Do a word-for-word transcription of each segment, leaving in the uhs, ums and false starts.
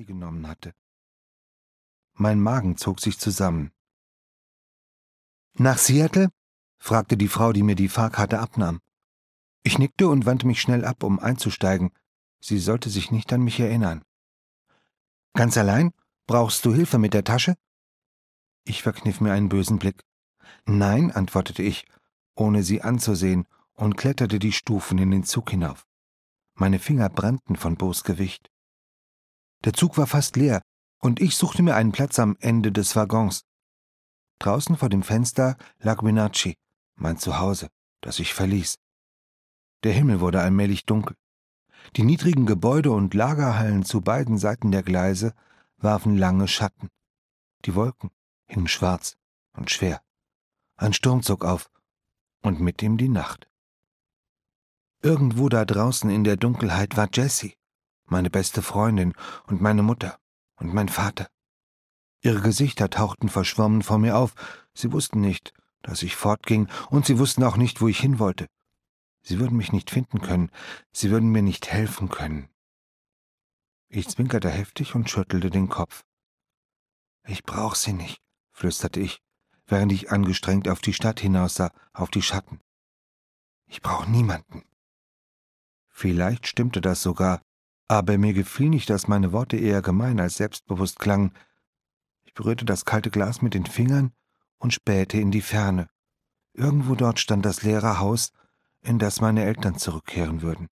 genommen hatte. Mein Magen zog sich zusammen. »Nach Seattle?« fragte die Frau, die mir die Fahrkarte abnahm. Ich nickte und wandte mich schnell ab, um einzusteigen. Sie sollte sich nicht an mich erinnern. »Ganz allein? Brauchst du Hilfe mit der Tasche?« Ich verkniff mir einen bösen Blick. »Nein«, antwortete ich, ohne sie anzusehen, und kletterte die Stufen in den Zug hinauf. Meine Finger brannten von Bos Gewicht. Der Zug war fast leer, und ich suchte mir einen Platz am Ende des Waggons. Draußen vor dem Fenster lag Wenatchee, mein Zuhause, das ich verließ. Der Himmel wurde allmählich dunkel. Die niedrigen Gebäude und Lagerhallen zu beiden Seiten der Gleise warfen lange Schatten. Die Wolken hingen schwarz und schwer. Ein Sturm zog auf, und mit ihm die Nacht. Irgendwo da draußen in der Dunkelheit war Jessie, meine beste Freundin und meine Mutter und mein Vater. Ihre Gesichter tauchten verschwommen vor mir auf. Sie wussten nicht, dass ich fortging, und sie wussten auch nicht, wo ich hin wollte. Sie würden mich nicht finden können, sie würden mir nicht helfen können. Ich zwinkerte heftig und schüttelte den Kopf. »Ich brauch sie nicht«, flüsterte ich, während ich angestrengt auf die Stadt hinaussah, auf die Schatten. »Ich brauch niemanden.« Vielleicht stimmte das sogar, aber mir gefiel nicht, dass meine Worte eher gemein als selbstbewusst klangen. Ich berührte das kalte Glas mit den Fingern und spähte in die Ferne. Irgendwo dort stand das leere Haus, in das meine Eltern zurückkehren würden.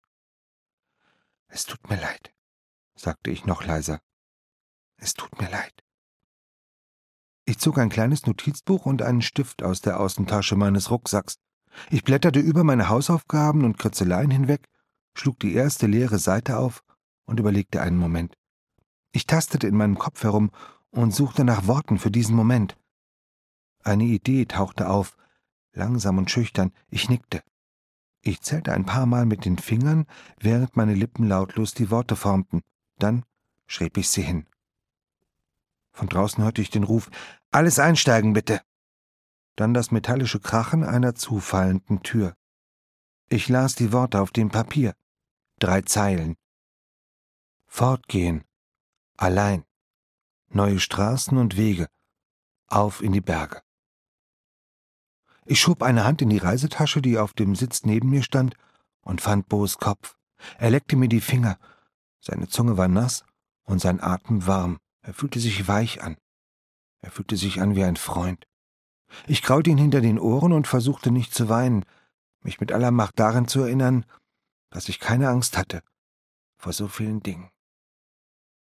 »Es tut mir leid«, sagte ich noch leiser. »Es tut mir leid.« Ich zog ein kleines Notizbuch und einen Stift aus der Außentasche meines Rucksacks. Ich blätterte über meine Hausaufgaben und Kritzeleien hinweg, schlug die erste leere Seite auf und überlegte einen Moment. Ich tastete in meinem Kopf herum und suchte nach Worten für diesen Moment. Eine Idee tauchte auf, langsam und schüchtern. Ich nickte. Ich zählte ein paar Mal mit den Fingern, während meine Lippen lautlos die Worte formten. Dann schrieb ich sie hin. Von draußen hörte ich den Ruf: »Alles einsteigen, bitte!« Dann das metallische Krachen einer zufallenden Tür. Ich las die Worte auf dem Papier. Drei Zeilen. Fortgehen. Allein. Neue Straßen und Wege. Auf in die Berge. Ich schob eine Hand in die Reisetasche, die auf dem Sitz neben mir stand, und fand Bos Kopf. Er leckte mir die Finger. Seine Zunge war nass und sein Atem warm. Er fühlte sich weich an. Er fühlte sich an wie ein Freund. Ich kraulte ihn hinter den Ohren und versuchte nicht zu weinen, mich mit aller Macht daran zu erinnern, dass ich keine Angst hatte vor so vielen Dingen.